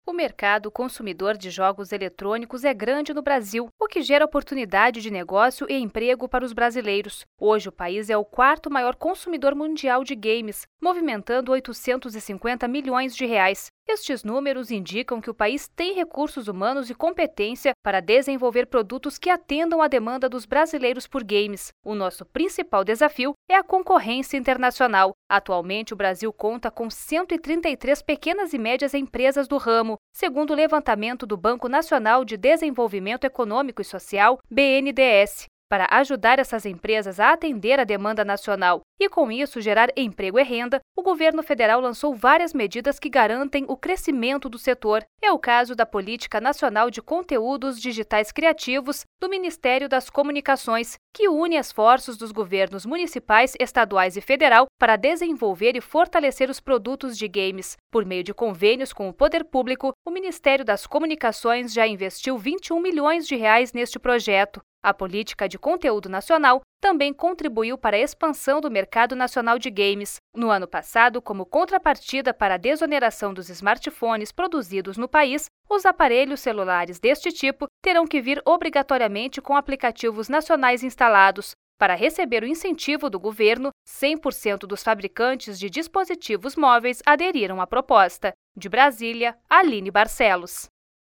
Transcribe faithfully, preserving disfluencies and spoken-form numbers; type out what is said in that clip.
O mercado consumidor de jogos eletrônicos é grande no Brasil, o que gera oportunidade de negócio e emprego para os brasileiros. Hoje, o país é o quarto maior consumidor mundial de games, movimentando oitocentos e cinquenta milhões de reais. Estes números indicam que o país tem recursos humanos e competência para desenvolver produtos que atendam à demanda dos brasileiros por games. O nosso principal desafio é a concorrência internacional. Atualmente, o Brasil conta com cento e trinta e três pequenas e médias empresas do ramo, segundo o levantamento do Banco Nacional de Desenvolvimento Econômico e Social, B N D E S. Para ajudar essas empresas a atender a demanda nacional e, com isso, gerar emprego e renda, o governo federal lançou várias medidas que garantem o crescimento do setor. É o caso da Política Nacional de Conteúdos Digitais Criativos do Ministério das Comunicações, que une esforços dos governos municipais, estaduais e federal para desenvolver e fortalecer os produtos de games. Por meio de convênios com o poder público, o Ministério das Comunicações já investiu vinte e um milhões de reais neste projeto. A Política de Conteúdo Nacional também contribuiu para a expansão do mercado nacional de games. No ano passado, como contrapartida para a desoneração dos smartphones produzidos no país, os aparelhos celulares deste tipo terão que vir obrigatoriamente com aplicativos nacionais instalados. Para receber o incentivo do governo, cem por cento dos fabricantes de dispositivos móveis aderiram à proposta. De Brasília, Aline Barcelos.